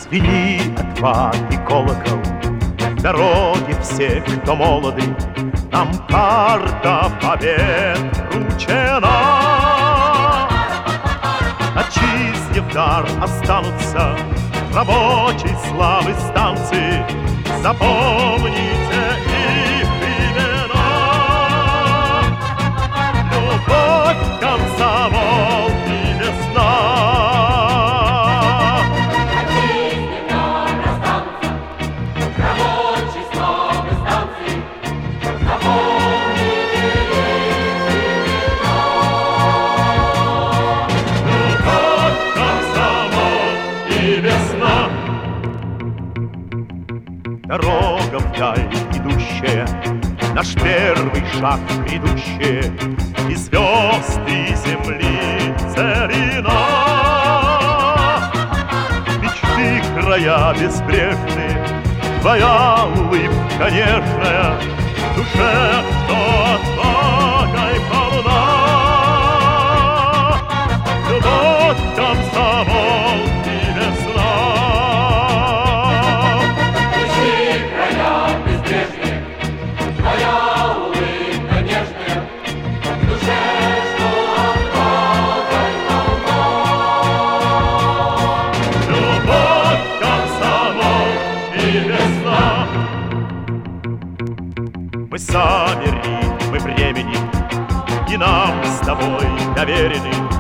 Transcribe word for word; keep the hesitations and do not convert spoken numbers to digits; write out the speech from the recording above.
Звени от ваты колокол, дороги все, кто молоды, нам карта побед вручена. Отчизне в дар останутся рабочей славы станции. Запомните их имена. Любовь, комсомол и весна. Отчизне в дар останутся рабочей славы станции. Запомните их имена. Любовь, комсомол и весна. Дорога вдаль идущая, наш первый шаг грядущее, и звезд, и земли целина. Мечты края безбрежные, твоя улыбка нежная, в душе, что отвагой полна. Любовь, комсомол и весна. Твоя улыбка нежная, в душе, что отвагой полна. Любовь, комсомол и весна. Мы сами ритмы времени, и нам с тобой доверены